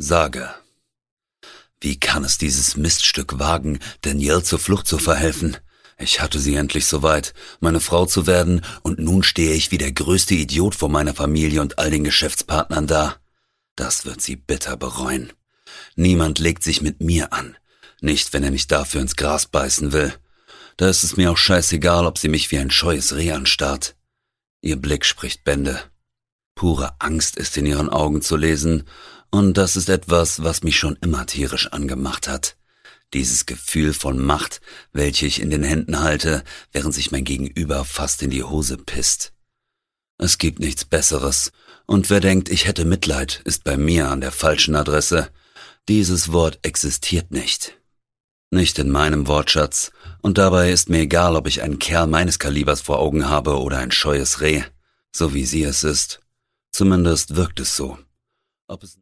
Sage, wie kann es dieses Miststück wagen, Danielle zur Flucht zu verhelfen? Ich hatte sie endlich soweit, meine Frau zu werden, und nun stehe ich wie der größte Idiot vor meiner Familie und all den Geschäftspartnern da. Das wird sie bitter bereuen. Niemand legt sich mit mir an, nicht wenn er mich dafür ins Gras beißen will. Da ist es mir auch scheißegal, ob sie mich wie ein scheues Reh anstarrt. Ihr Blick spricht Bände. Pure Angst ist in ihren Augen zu lesen, und das ist etwas, was mich schon immer tierisch angemacht hat. Dieses Gefühl von Macht, welche ich in den Händen halte, während sich mein Gegenüber fast in die Hose pisst. Es gibt nichts Besseres, und wer denkt, ich hätte Mitleid, ist bei mir an der falschen Adresse. Dieses Wort existiert nicht. Nicht in meinem Wortschatz, und dabei ist mir egal, ob ich einen Kerl meines Kalibers vor Augen habe oder ein scheues Reh, so wie sie es ist. Zumindest wirkt es so. Ob es